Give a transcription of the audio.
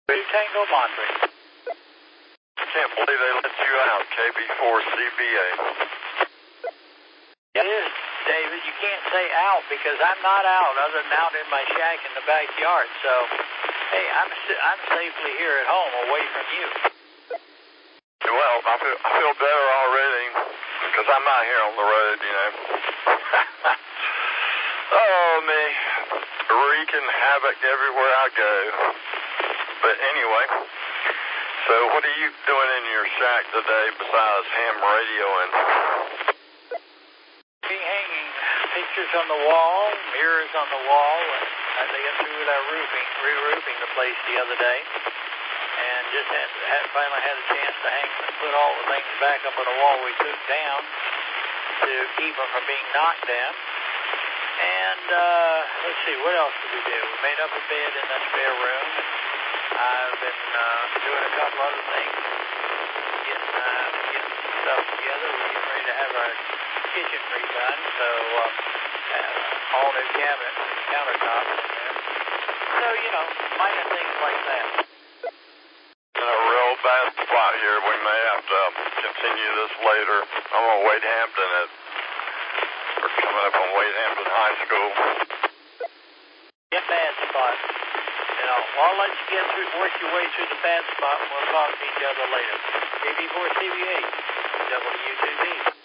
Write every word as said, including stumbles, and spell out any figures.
Two Tango Monterey. I can't believe they let you out, K B four C B A. It is, David. You can't say out because I'm not out other than out in my shack in the backyard. So, hey, I'm I'm safely here at home away from you. Well, I feel, I feel better already because I'm not here on the road, you know. Oh, me. Wreaking havoc everywhere I go. But anyway, so what are you doing in your shack today besides ham radioing? Hanging pictures on the wall, mirrors on the wall, and I they got through with our roofing, re-roofing the place the other day, and just had, had finally had a chance to hang and put all the things back up on the wall we took down to keep them from being knocked down. And uh, let's see, what else did we do? We made up a bed in that spare room. I've been uh, doing a couple other things, getting uh, getting some stuff together. We're getting ready to have our kitchen redone, so uh, uh, all new cabinets and countertops in there. So, you know, minor things like that. In a real bad spot here. We may have to continue this later. I'm on Wade Hampton at, we're coming up on Wade Hampton High School. Yeah, bad spot. You know, I'll let you get through, work your way through the bad spot, and we'll talk to each other later. K B four C B A, W two B.